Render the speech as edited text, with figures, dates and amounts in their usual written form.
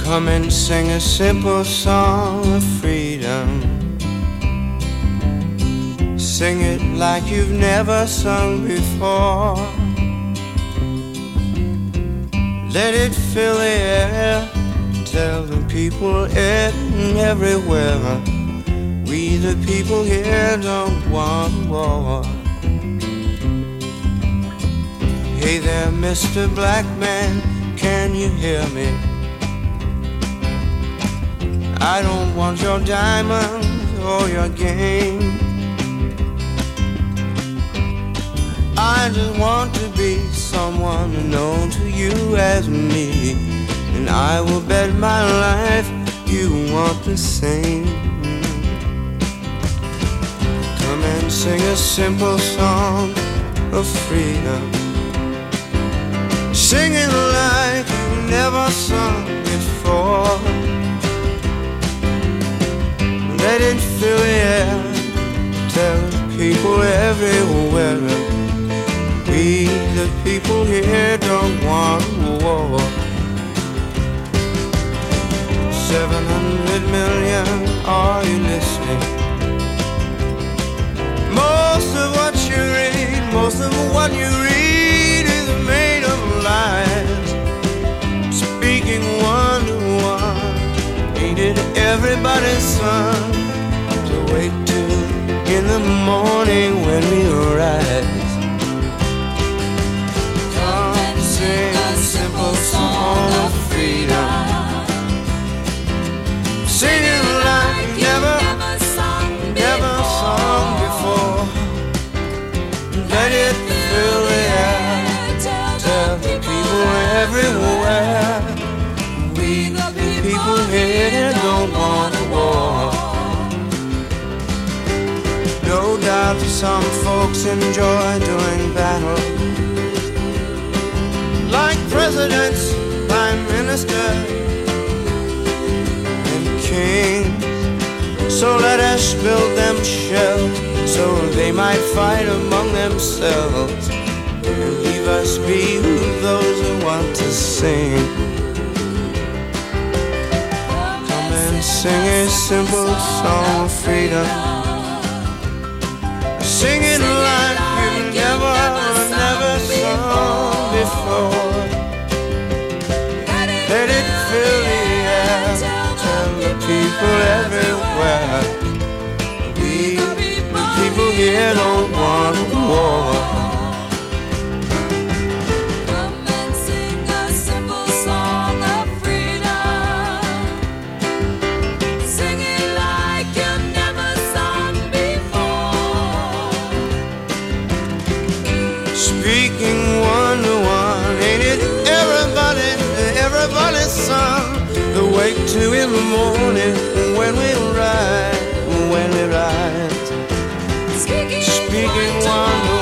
Come and sing a simple song of freedom. Sing it like you've never sung before. Let it fill the air. Tell the people everywhere, we the people here don't want war. Hey there, Mr. Black Man, can you hear me? I don't want your diamonds or your game. I just want to be someone known to you as me, and I will bet my life you want the same. Come and sing a simple song of freedom. Sing it like you've never sung before. Let it fill the air. Tell people everywhere, we the people here don't want war. 700 million, are you listening? Most of what you read, most of what you read is made of lies. Speaking one to one, ain't it everybody's son? To wait till in the morning when we rise. Come sing a simple song of freedom. Sing it like you never sung before. Let it fill the air. Tell the people everywhere, we the people here don't want a war. No doubt some folks enjoy doing battle, like presidents, prime ministers, so let us build them shells, so they might fight among themselves, and leave us be with those who want to sing. Come and sing a simple song of freedom. Sing it like you've never sung before. Let it fill the air. Tell the people everywhere, we the people here don't want war. Come and sing a simple song of freedom. Sing it like you've never sung before. Speaking one to one, ain't it everybody's son? The wake to in the morning when we rise, Speaking one to